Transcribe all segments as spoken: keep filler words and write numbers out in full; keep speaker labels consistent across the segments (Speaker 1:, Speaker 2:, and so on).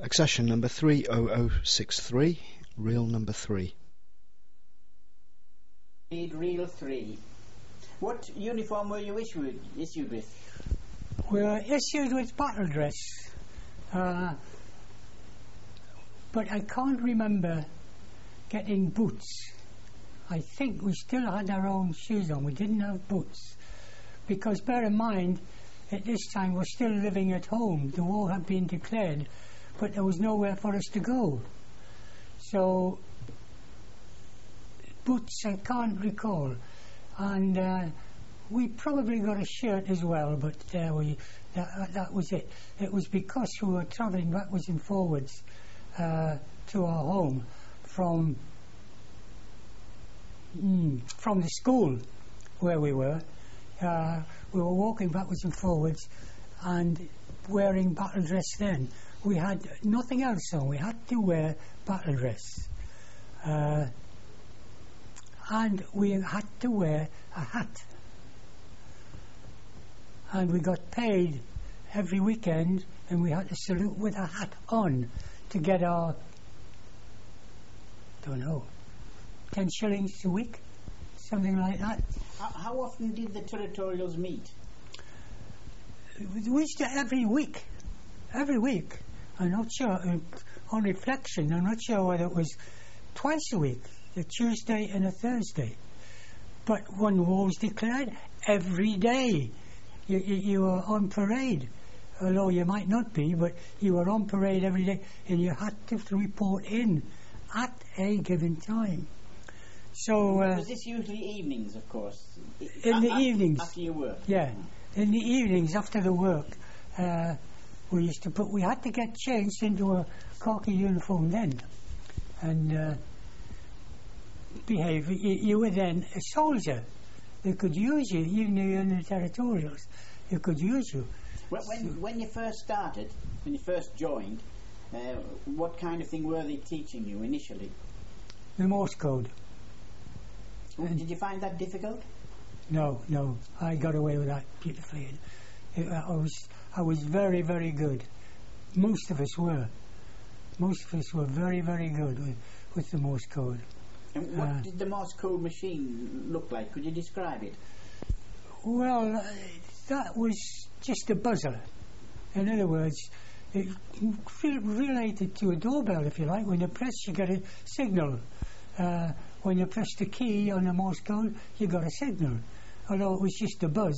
Speaker 1: Accession number three oh oh six three, reel number three.
Speaker 2: Reel three. What uniform were you issued, issued with?
Speaker 3: We were issued with battle dress, uh, but I can't remember getting boots. I think we still had our own shoes on. We didn't have boots. Because bear in mind, at this time we're still living at home. The war had been declared, but there was nowhere for us to go. So, boots I can't recall. And uh, we probably got a shirt as well, but uh, we that, that was it. It was because we were travelling backwards and forwards uh, to our home from mm, from the school where we were. Uh, we were walking backwards and forwards and wearing battle dress then. We had nothing else on. We had to wear battle dress. Uh, and we had to wear a hat. And we got paid every weekend, and we had to salute with a hat on to get our, don't know, ten shillings a week, something like that.
Speaker 2: How, how often did the territorials meet?
Speaker 3: We used to every week. Every week. I'm not sure, uh, on reflection, I'm not sure whether it was twice a week, a Tuesday and a Thursday. But when war was declared, every day you, you, you were on parade. Although you might not be, but you were on parade every day, and you had to report in at a given time. So uh,
Speaker 2: was this usually evenings, of course?
Speaker 3: In
Speaker 2: a-
Speaker 3: the
Speaker 2: a-
Speaker 3: evenings.
Speaker 2: After your work?
Speaker 3: Yeah, in the evenings after the work, uh, we used to put. We had to get changed into a khaki uniform then, and uh, behave. You, you were then a soldier. They could use you, even though you're in the territorials. They could use you.
Speaker 2: When, when, when you first started, when you first joined, uh, what kind of thing were they teaching you initially?
Speaker 3: The Morse code.
Speaker 2: And did you find that difficult?
Speaker 3: No, no, I got away with that beautifully. It, I was, I was very, very good. Most of us were. Most of us were very, very good with, with the Morse code.
Speaker 2: And what
Speaker 3: Uh,
Speaker 2: did the Morse code machine look like? Could you describe it?
Speaker 3: Well, uh, that was just a buzzer. In other words, it re- related to a doorbell, if you like. When you press, you get a signal. Uh, when you press the key on the Morse code, you got a signal. Although it was just a buzz.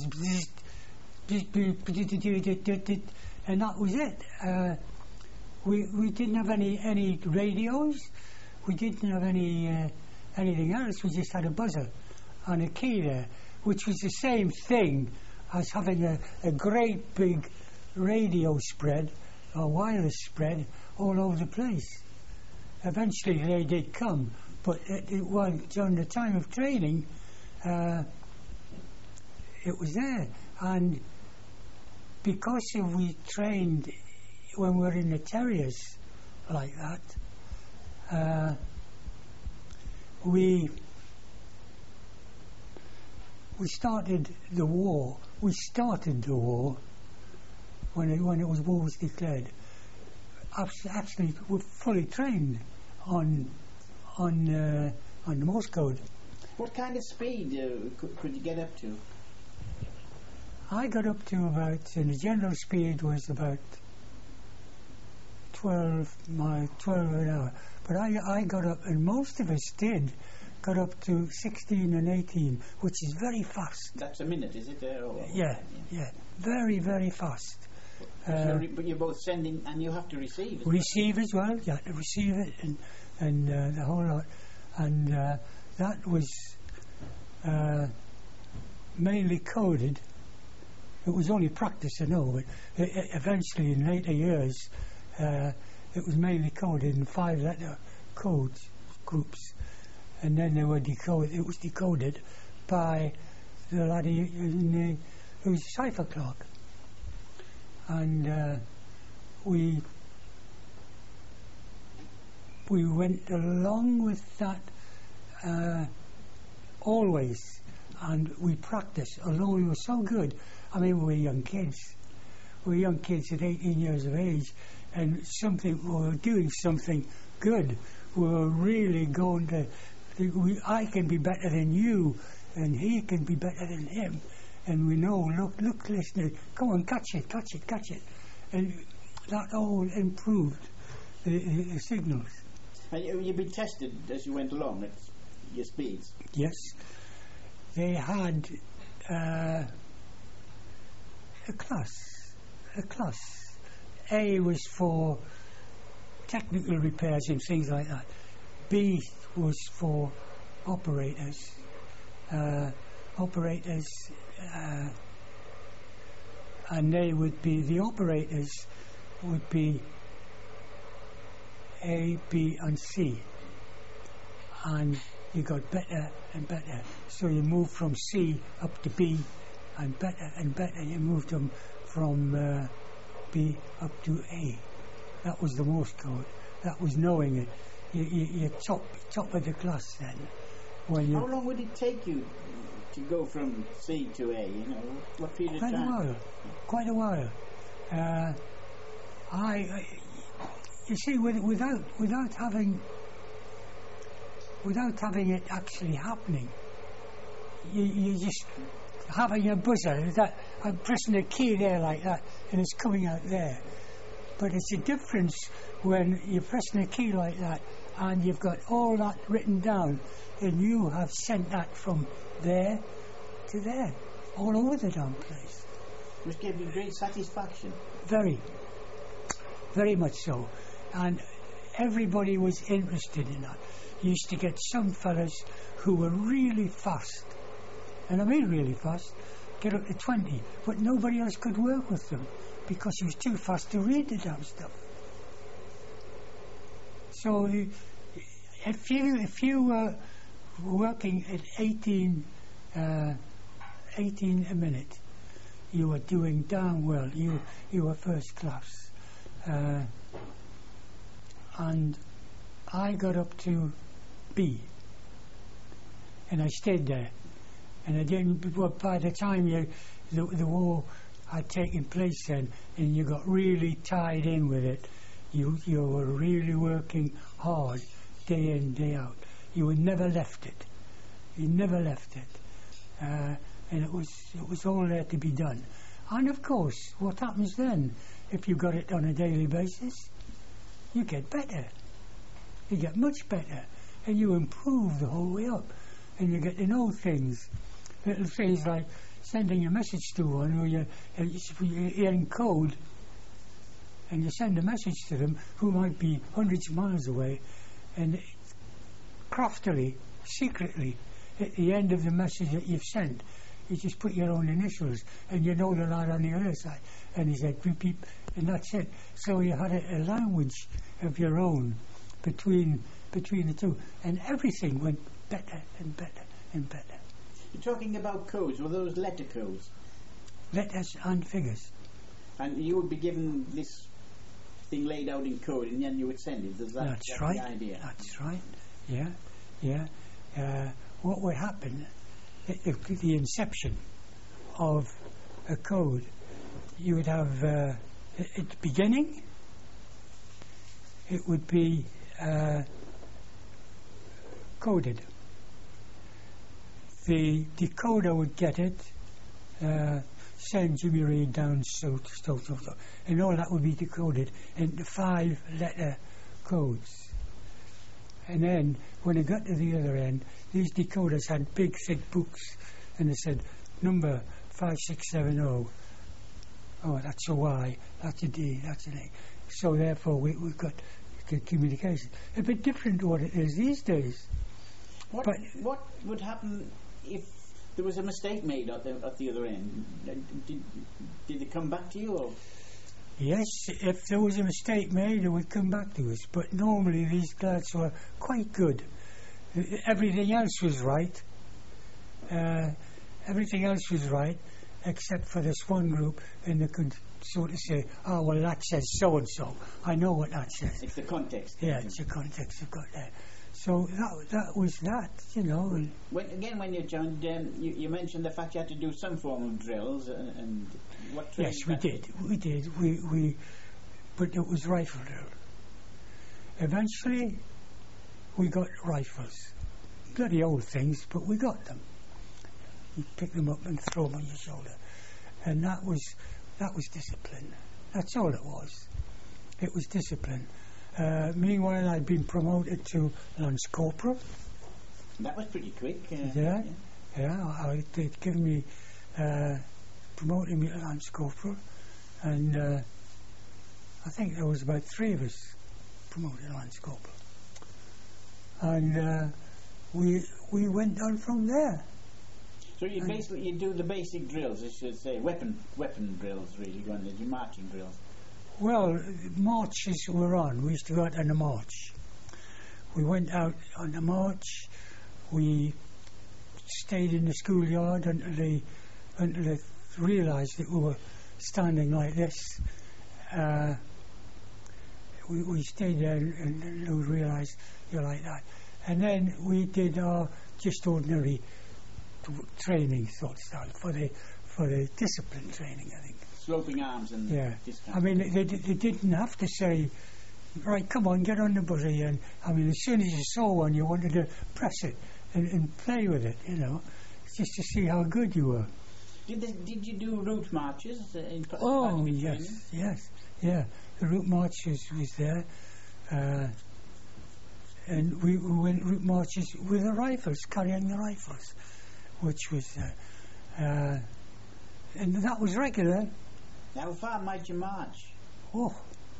Speaker 3: And that was it. Uh, we we didn't have any, any radios. We didn't have any uh, anything else. We just had a buzzer and a key there, which was the same thing as having a, a great big radio spread or wireless spread all over the place. Eventually they did come, but it, it was during the time of training, uh, it was there. And because if we trained when we were in the terriers like that, uh, we we started the war. We started the war when it, when it was war was declared. Actually, we're fully trained on on uh, on the Morse code.
Speaker 2: What kind of speed uh, could, could you get up to?
Speaker 3: I got up to about, and the general speed was about twelve miles, twelve an hour. But I I got up, and most of us did, got up to sixteen and eighteen, which is very fast.
Speaker 2: That's a minute, is it? Uh, or,
Speaker 3: Yeah, yeah, very very fast.
Speaker 2: So
Speaker 3: Uh,
Speaker 2: re- but you're both sending, and you have to receive.
Speaker 3: receive as well. You had to receive it, and and uh, the whole lot, and uh, that was uh, mainly coded. It was only practice, I know, but e- e- eventually in later years, uh, it was mainly coded in five-letter codes groups, and then they were decoded. It was decoded by the laddie in the, who was a cipher clerk, and uh, we we went along with that uh, always, and we practiced. Although we were so good, I mean, we were young kids. were young kids at eighteen years of age, and something we were doing something good. We were really going to. think We, I can be better than you, and he can be better than him. And we know, look, look, listen, come on, catch it, catch it, catch it. And that all improved the, the, the signals.
Speaker 2: And you, you've been tested as you went along at your speeds?
Speaker 3: Yes. They had uh, a class, a class. A was for technical repairs and things like that. B was for operators. Uh, operators, uh, and they would be, the operators would be A, B and C, and you got better and better, so you moved from C up to B, and better and better you moved them from uh, B up to A. That was the Morse code. That was knowing it. You, you, you're top, top of the class then. When you
Speaker 2: How long would it take you to go from C to A? You know, what period of
Speaker 3: Quite a
Speaker 2: time?
Speaker 3: while. Quite a while. Uh, I, I, you see, with, without without having without having it actually happening, you, you just having a buzzer that I'm pressing a key there like that, and it's coming out there. But it's a difference when you're pressing a key like that, and you've got all that written down, and you have sent that from there to there, all over the damn place.
Speaker 2: Which gave you great satisfaction.
Speaker 3: Very, very much so. And everybody was interested in that. You used to get some fellas who were really fast, and I mean really fast, get up to twenty, but nobody else could work with them because he was too fast to read the damn stuff. So you- if you if you were working at eighteen, uh, eighteen a minute, you were doing damn well. You you were first class, uh, and I got up to B, and I stayed there, and I didn't. But by the time you the, the war had taken place then, and you got really tied in with it, you you were really working hard, day in, day out. You were never left it. You never left it, uh, and it was it was all there to be done. And of course, what happens then? If you got it on a daily basis, you get better. You get much better, and you improve the whole way up, and you get to know things, little things like sending a message to one, or you you're hearing code, and you send a message to them who might be hundreds of miles away, and craftily, secretly, at the end of the message that you've sent, you just put your own initials, and you know the lad on the other side, and he said beep beep, and that's it. So you had a, a language of your own between between the two, and everything went better and better and better.
Speaker 2: You're talking about codes. Were those letter codes?
Speaker 3: Letters and figures.
Speaker 2: And you would be given this thing laid out in code, and then you would send it. Is that,
Speaker 3: That's
Speaker 2: that's
Speaker 3: right.
Speaker 2: the idea?
Speaker 3: That's right. Yeah, yeah. Uh, what would happen at the, the inception of a code? You would have uh, at the beginning. It would be uh, coded. The decoder would get it. Uh, send Jimmy Reed down so so so so, and all that would be decoded into five-letter codes. And then, when it got to the other end, these decoders had big, thick books, and they said, number five six seven zero. Oh, that's a Y, that's a D, that's an A. So therefore, we, we've got good communication. A bit different to what it is these days.
Speaker 2: What,
Speaker 3: But-
Speaker 2: what would happen if there was a mistake made at the, at the other end? Did, did it come back to you? Or?
Speaker 3: Yes, if there was a mistake made, it would come back to us. But normally, these lads were quite good. Everything else was right. Uh, everything else was right, except for this one group, and they could sort of say, oh, well, that says so-and-so. I know what that says.
Speaker 2: It's the context.
Speaker 3: Yeah, it's the context you've got there. So that that was that, you know. And
Speaker 2: When, again, when you joined, um, you, you mentioned the fact you had to do some form of drills, and, and what training?
Speaker 3: Yes, we did. We did. We we, but it was rifle drill. Eventually, we got rifles. Bloody old things, but we got them. You pick them up and throw them on your shoulder, and that was that was discipline. That's all it was. It was discipline. Uh, meanwhile, I'd been promoted to Lance Corporal.
Speaker 2: That was pretty quick. Uh,
Speaker 3: yeah, yeah. I, they'd given me, uh, promoted me to Lance Corporal, and uh, I think there was about three of us promoted to Lance Corporal, and uh, we we went on from there.
Speaker 2: So you basically you do the basic drills, I should say, weapon weapon drills, really, going to your marching drills.
Speaker 3: Well, marches were on. We used to go out on the march. We went out on the march. We stayed in the schoolyard until they until they realised that we were standing like this. Uh, we, we stayed there and, and they realised you're like that. And then we did our just ordinary t- training sort of style for the for the discipline training, I think.
Speaker 2: Sloping arms and
Speaker 3: yeah.
Speaker 2: this kind
Speaker 3: I mean, they, they didn't have to say, right, come on, get on the buzzy. And I mean, as soon as you saw one, you wanted to press it and, and play with it, you know, just to see how good you were.
Speaker 2: Did they, did you do route marches? Uh, in p-
Speaker 3: Oh,
Speaker 2: in
Speaker 3: yes,
Speaker 2: training?
Speaker 3: yes, yeah. The route marches was there. Uh, and we, we went route marches with the rifles, carrying the rifles, which was, uh, uh, and that was regular.
Speaker 2: How far might you march?
Speaker 3: Oh,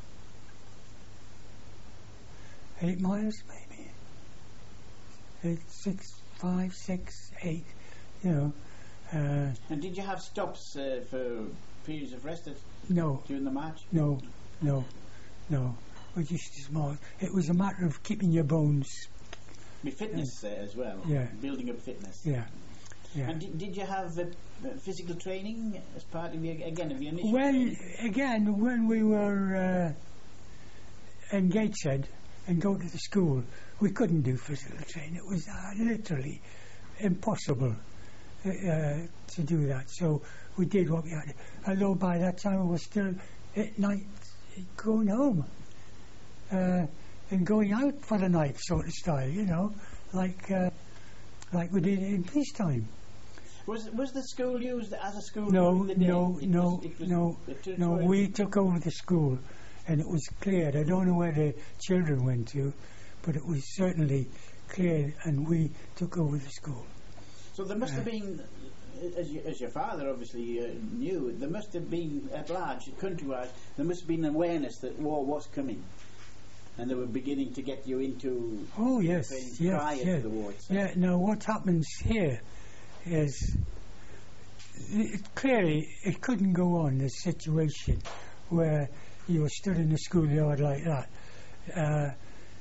Speaker 3: eight miles maybe. Eight, six, five, six, eight, you know. Uh,
Speaker 2: and did you have stops uh, for periods of rest
Speaker 3: no.
Speaker 2: during the march?
Speaker 3: No, no, no. We just as march. It was a matter of keeping your bones.
Speaker 2: Be fitness uh, as well.
Speaker 3: Yeah.
Speaker 2: Building up fitness.
Speaker 3: Yeah. Yeah.
Speaker 2: And did, did you have uh, uh, physical training as part of your, again, of your initial
Speaker 3: Well,
Speaker 2: training?
Speaker 3: again, when we were uh, in Gateshead and go to the school, we couldn't do physical training. It was uh, literally impossible uh, uh, to do that. So we did what we had. Although by that time we were still at night going home uh, and going out for the night, sort of style, you know, like uh, like we did in peacetime.
Speaker 2: Was was the school used as a school?
Speaker 3: No,
Speaker 2: during the day?
Speaker 3: no,
Speaker 2: It
Speaker 3: no,
Speaker 2: was, it was
Speaker 3: no,
Speaker 2: a
Speaker 3: no.
Speaker 2: territorial-
Speaker 3: We took over the school, and it was cleared. I don't know where the children went to, but it was certainly cleared, and we took over the school.
Speaker 2: So there must have been, uh, as, you, as your father obviously uh, knew, there must have been at large, countrywide, there must have been awareness that war was coming, and they were beginning to get you into.
Speaker 3: Oh yes,
Speaker 2: training
Speaker 3: yes,
Speaker 2: prior
Speaker 3: yeah,
Speaker 2: to the war itself.
Speaker 3: yeah. Now what happens here is it, clearly it couldn't go on, this situation where you were stood in the schoolyard like that. Uh,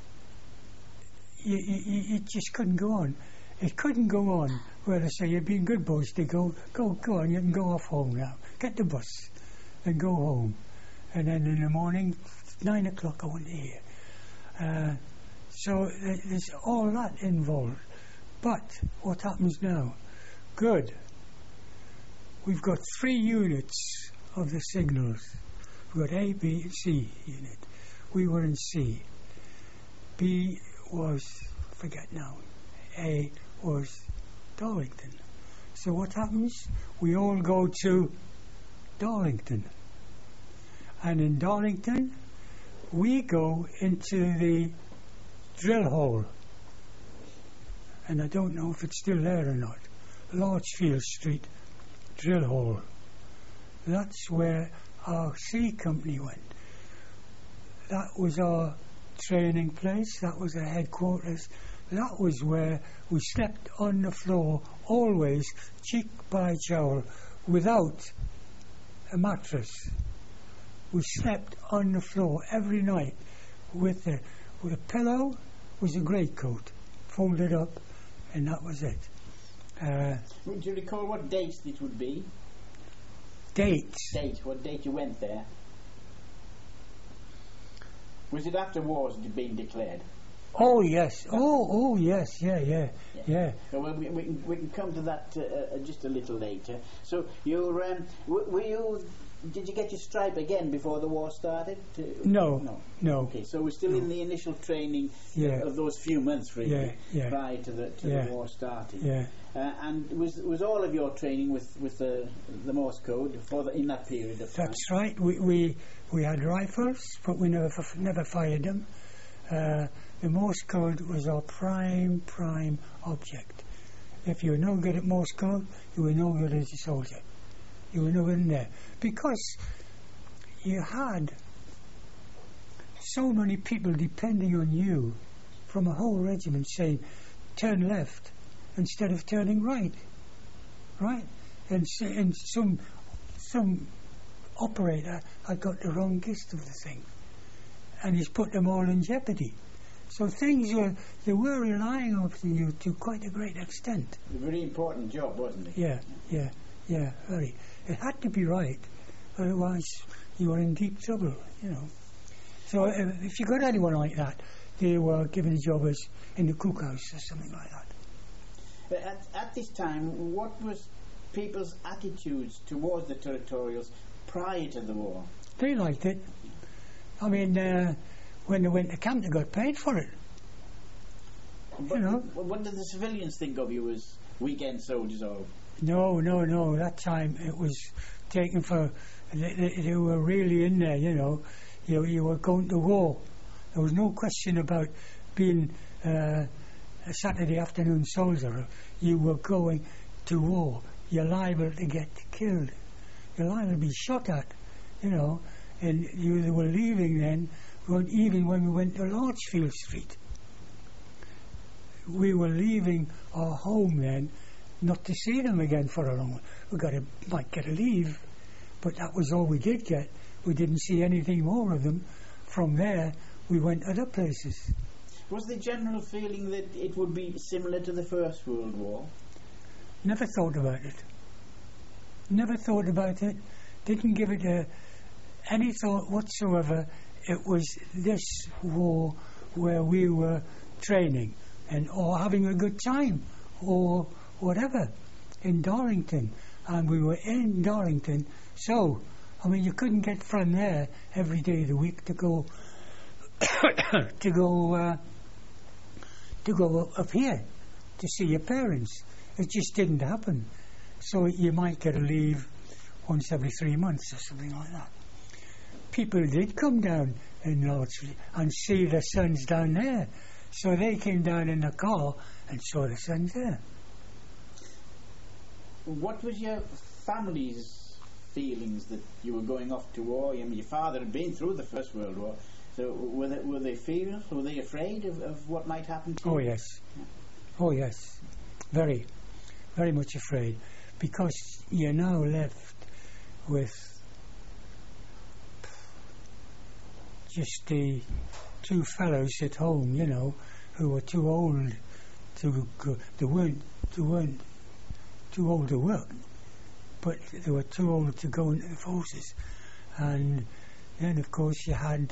Speaker 3: you, you, it just couldn't go on. It couldn't go on where they say, you've been good boys, they go, go, go on, you can go off home now. Get the bus and go home. And then in the morning, nine o'clock, I want to hear. Uh, so th- there's all that involved. But what happens now? Good. We've got three units of the signals. We've got A, B, and C unit. We were in C. B was, forget now, A was Darlington. So what happens? We all go to Darlington. And in Darlington, we go into the drill hall. And I don't know if it's still there or not. Larchfield Street Drill Hall. That's where our C company went. That was our training place. That was our headquarters. That was where we slept on the floor, always cheek by jowl, without a mattress. We slept on the floor every night with a, with a pillow, was a greatcoat, folded up, and that was it. Uh,
Speaker 2: Do you recall what date it would be?
Speaker 3: dates.
Speaker 2: Date, what date you went there? Was it after wars had been declared?
Speaker 3: Oh yes. Oh oh yes. Yeah yeah
Speaker 2: Yeah.
Speaker 3: yeah.
Speaker 2: So we, we, we, can, we can come to that uh, uh, just a little later. So you're, um, w- were you, did you get your stripe again before the war started? To,
Speaker 3: No.
Speaker 2: No.
Speaker 3: No.
Speaker 2: Okay, so we're still
Speaker 3: No.
Speaker 2: in the initial training
Speaker 3: Yeah.
Speaker 2: of those few months, really,
Speaker 3: Yeah, yeah.
Speaker 2: prior to the to
Speaker 3: Yeah.
Speaker 2: the war starting.
Speaker 3: Yeah.
Speaker 2: Uh, and was was all of your training with, with the the Morse code for the, in that period of time?
Speaker 3: That's right. We we we had rifles, but we never f- never fired them. Uh, the Morse code was our prime prime object. If you were no good at Morse code, you were no good as a soldier. You were no good in there because you had so many people depending on you from a whole regiment saying, turn left instead of turning right, right? And, s- and some some operator had got the wrong gist of the thing, and he's put them all in jeopardy. So things were, they were relying on you to quite a great extent.
Speaker 2: A very important job, wasn't it?
Speaker 3: Yeah, yeah, yeah, very. It had to be right, otherwise you were in deep trouble, you know. So uh, if you got anyone like that, they were given a job as in the cookhouse or something like that.
Speaker 2: But at, at this time, what was people's attitudes towards the territorials prior to the war?
Speaker 3: They liked it. I mean, uh, when they went to camp, they got paid for it.
Speaker 2: But
Speaker 3: You know.
Speaker 2: what did the civilians think of you as weekend soldiers? Or
Speaker 3: No, no, no. That time it was taken for. They, they, they were really in there, you know. You, you were going to war. There was no question about being uh, a Saturday afternoon soldier. You were going to war. You're liable to get killed. You're liable to be shot at, you know. And you were leaving then, when, even when we went to Larchfield Street. We were leaving our home then, not to see them again for a long while. We got a, might get a leave, but that was all we did get. We didn't see anything more of them. From there, we went other places.
Speaker 2: was the general feeling that it would be similar to the First World War?
Speaker 3: Never thought about it. Never thought about it. Didn't give it a, any thought whatsoever. It was this war where we were training and or having a good time or whatever in Darlington, and we were in Darlington. So, I mean, you couldn't get from there every day of the week to go to go uh, to go up here to see your parents. It just didn't happen. So you might get a leave once every three months or something like that. People did come down in Larchfield and see their sons down there. So they came down in the car and saw the sons there.
Speaker 2: What was your family's feelings that you were going off to war? I mean, your father had been through the First World War. So were they, were they fearful? Were they afraid of, of what might happen to you?
Speaker 3: Oh, yes. Oh, yes. Very, very much afraid. Because you're now left with just the two fellows at home, you know, who were too old to go. They weren't, they weren't too old to work, but they were too old to go into the forces. And then, of course, you had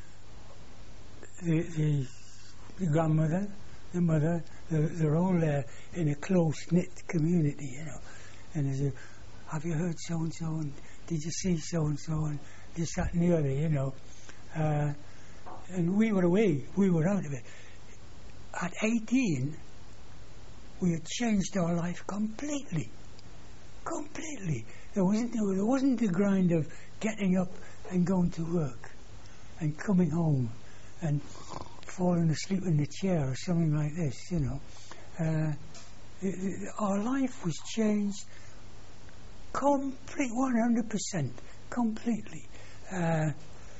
Speaker 3: the, the, the grandmother, the mother. They're, they're all there in a close-knit community, you know. And there's a, have you heard so-and-so, and did you see so-and-so, and this, that and the other, you know. Uh, and we were away, we were out of it. At eighteen, we had changed our life completely. Completely. There wasn't, there wasn't the grind of getting up and going to work and coming home and falling asleep in the chair or something like this, you know. Uh, it, it, our life was changed complete, one hundred percent, completely. Uh,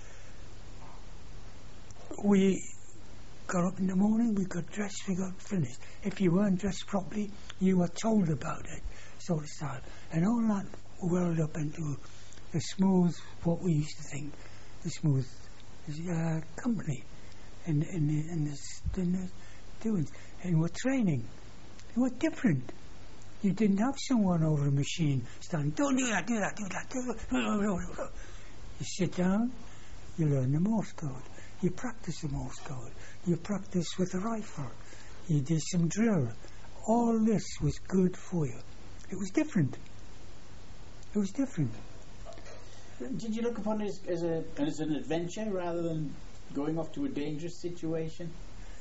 Speaker 3: we got up in the morning, we got dressed, we got finished. If you weren't dressed properly, you were told about it, so to start. And all that whirled up into the smooth, what we used to think, the smooth uh, company in, in, the, in, the, in the doings. And we're training. It was different. You didn't have someone over a machine standing, don't do that, do that, do that, do that. You sit down, you learn the Morse code. You practice the Morse code. You practice with a rifle. You did some drill. All this was good for you. It was different. It was different.
Speaker 2: Did you look upon it as, as, a, as an adventure rather than going off to a dangerous situation?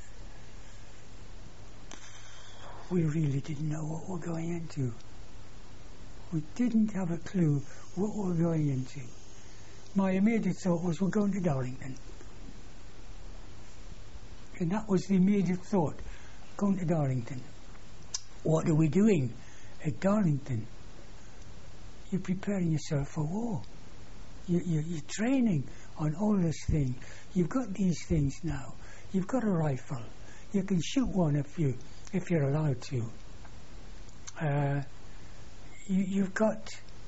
Speaker 3: We really didn't know what we're going into. We didn't have a clue what we're going into. My immediate thought was, we're going to Darlington. And that was the immediate thought, going to Darlington. What are we doing at Darlington? You're preparing yourself for war. You, you, you're training on all this thing. You've got these things now. You've got a rifle. You can shoot one if you if you're allowed to. Uh, you, you've got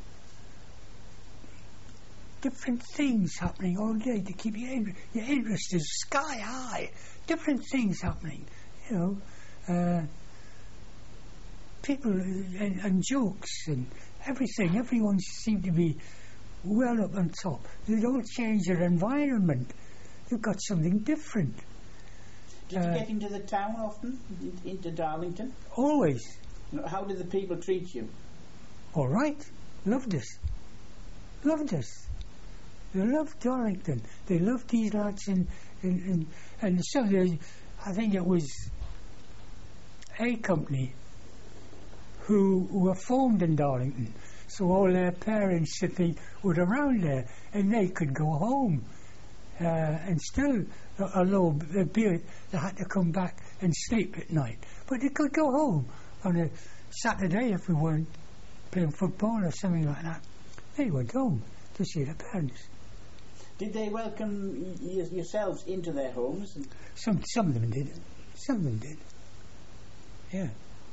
Speaker 3: different things happening all day to keep your in, your interest is sky high. Different things happening, you know. Uh, people and, and jokes and everything. Everyone seemed to be well up on top. They don't change their environment. They've got something different.
Speaker 2: Did uh, you get into the town often, in, into Darlington?
Speaker 3: Always.
Speaker 2: How did the people treat you?
Speaker 3: All right. Loved us. Loved us. They loved Darlington. They loved these lads, and and and, and so they, I think it was A Company who were formed in Darlington. So all their parents, I think, were around there, and they could go home. Uh, and still, although they had to come back and sleep at night, but they could go home on a Saturday if we weren't playing football or something like that. They went home to see their parents.
Speaker 2: Did they welcome y- yourselves into their homes?
Speaker 3: Some some of them did. Some of them did. Yeah.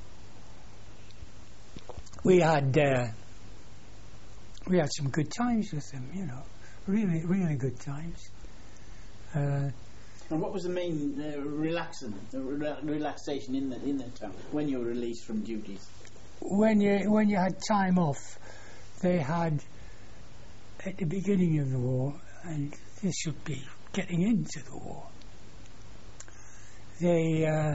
Speaker 3: We had uh, we had some good times with them, you know, really really good times. Uh,
Speaker 2: and what was the main uh, relaxing, uh, re- relaxation in the in the town when you were released from duties?
Speaker 3: When you when you had time off, they had at the beginning of the war, and this would be getting into the war. They uh,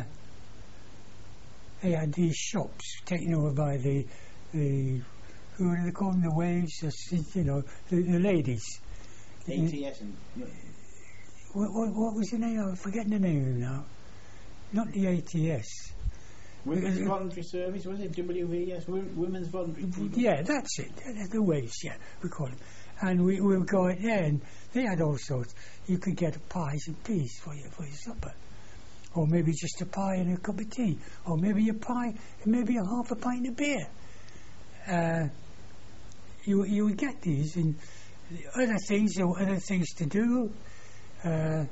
Speaker 3: they had these shops taken over by the the who do they call them, the waves, you know, the, the ladies.
Speaker 2: A T S and.
Speaker 3: What, what, what was the name? I'm forgetting the name of them now. Not the A T S.
Speaker 2: Women's uh, Voluntary Service, was it? W V S, Women's Voluntary Service?
Speaker 3: Yeah, that's it. The waves, yeah, we call them. And we, we would go out there, and they had all sorts. You could get pies and peas for your, for your supper. Or maybe just a pie and a cup of tea. Or maybe a pie and maybe a half a pint of beer. Uh, you, you would get these, and other things, there were other things to do. Uh,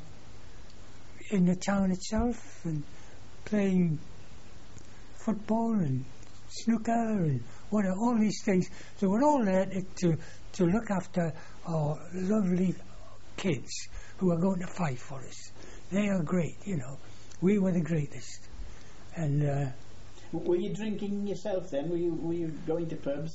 Speaker 3: in the town itself, and playing football and snooker and what all these things. They were all there to to look after our lovely kids who are going to fight for us. They are great, you know. We were the greatest. And uh,
Speaker 2: were you drinking yourself then? Were you were you going to pubs?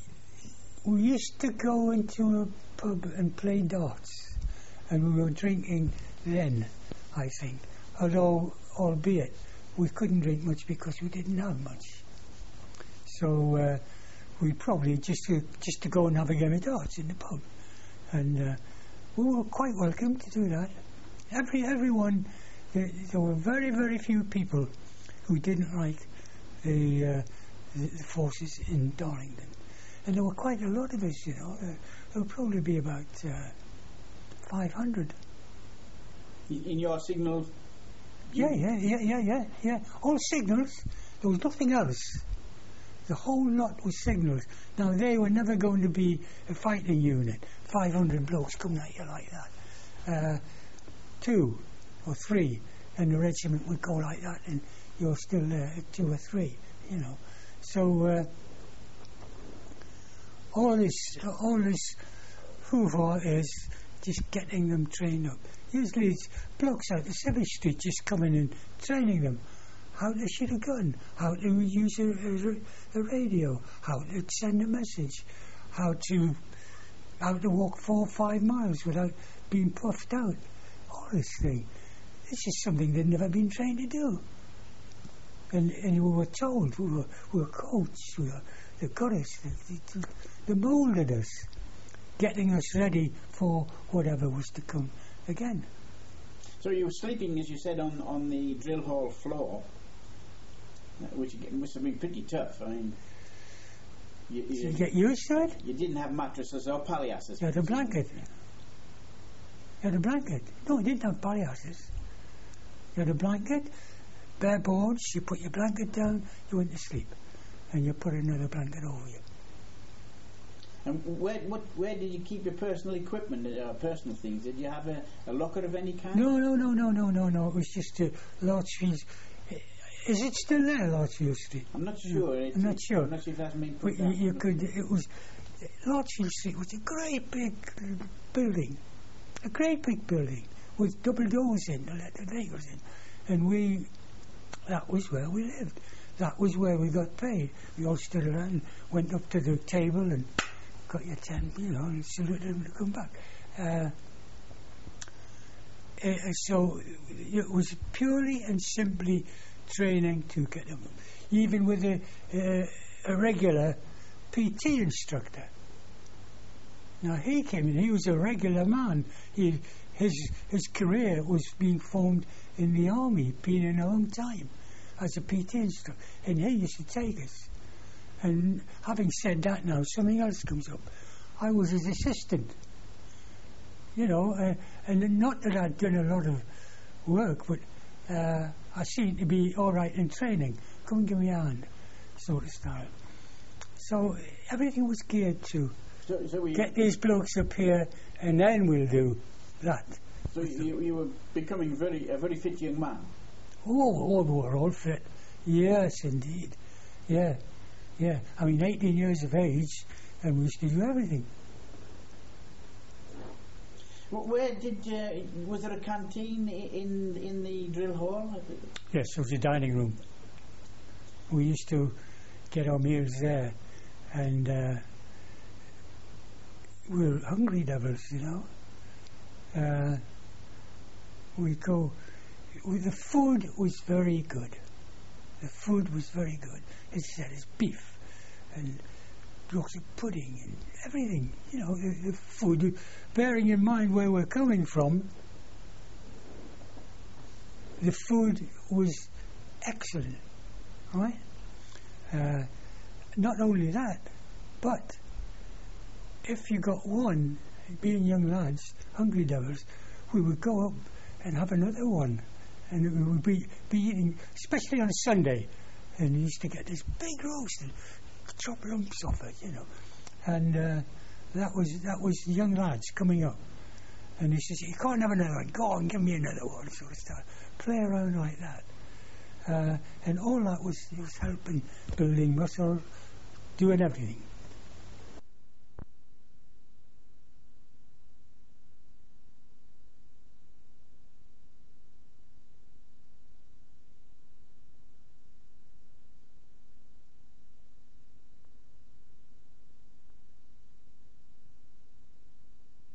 Speaker 3: We used to go into a pub and play darts. And we were drinking then, I think. Although, albeit, we couldn't drink much because we didn't have much. So uh, we probably just to, just to go and have a game of darts in the pub. And uh, we were quite welcome to do that. Every Everyone, there, there were very, very few people who didn't like the, uh, the, the forces in Darlington. And there were quite a lot of us, you know. Uh, there would probably be about... Uh, five hundred.
Speaker 2: In your signal?
Speaker 3: Yeah, yeah, yeah, yeah, yeah, yeah. All signals. There was nothing else. The whole lot was signals. Now, they were never going to be a fighting unit. five hundred blokes coming at you like that. Uh, two or three, and the regiment would go like that, and you're still there at two or three, you know. So, uh, all this, all this hoo-ha is just getting them trained up. Usually it's blokes out the Savage Street just coming and training them how to shoot a gun, how to use a, a, a radio, how to send a message, how to how to walk four or five miles without being puffed out. all this thing. This is something they'd never been trained to do. And and we were told, we were, we were coached, we were, they got us, they, they, they moulded us, getting us ready for whatever was to come again.
Speaker 2: So you were sleeping, as you said, on, on the drill hall floor, which must have been pretty tough. I mean, you, you,
Speaker 3: So you get used to it?
Speaker 2: you didn't have mattresses or palliasses.
Speaker 3: You had a blanket. You had a blanket. No, you didn't have palliasses. You had a blanket, bare boards, you put your blanket down, you went to sleep. And you put another blanket over you.
Speaker 2: And where, what, where did you keep your personal equipment, uh, personal things? Did you have a, a locker of any kind?
Speaker 3: No, no, no, no, no, no, no. It was just uh, Lordsfield. Is it still there, Lordsfield Street?
Speaker 2: I'm not sure.
Speaker 3: No,
Speaker 2: It's-
Speaker 3: I'm not sure.
Speaker 2: I'm not sure if that's been
Speaker 3: But
Speaker 2: put
Speaker 3: you,
Speaker 2: down.
Speaker 3: you could. It was Lordsfield Street was a great big uh, building, a great big building with double doors in, to let the neighbours in, and we. That was where we lived. That was where we got paid. We all stood around, went up to the table, and got your ten, you know, and saluted them to come back. Uh, uh, so it was purely and simply training to get them. Even with a, uh, a regular P T instructor. Now he came in, he was a regular man. He, his his career was being formed in the army, been in a long time as a P T instructor, and he used to take us. And having said that now, something else comes up. I was his assistant, you know, uh, and not that I'd done a lot of work, but uh, I seemed to be all right in training. Come and give me a hand, sort of style. So everything was geared to
Speaker 2: So, so, we,
Speaker 3: get these blokes up here, and then we'll do that.
Speaker 2: so you, you were becoming very a very fit young man.
Speaker 3: Oh, oh, we were all fit. Yes, indeed. Yeah, yeah. I mean, eighteen years of age, and we used to do everything.
Speaker 2: Well, where did uh, was there a canteen i- in in the drill hall?
Speaker 3: Yes, it was a dining room. We used to get our meals there, and uh, we were hungry devils, you know. Uh, we go. We, the food was very good. The food was very good. It said it's beef and lots of pudding and everything. You know, the, the food. Bearing in mind where we're coming from, the food was excellent, right? Uh, not only that, but if you got one, being young lads, hungry devils, we would go up and have another one, and we would be, be eating, especially on Sunday, and we used to get this big roast and chop lumps off it, you know, and uh, that was that was young lads coming up, and he says, "You can't have another one. Go on, give me another one." Sort of stuff. Play around like that. Uh, and all that was, was helping building muscle, doing everything.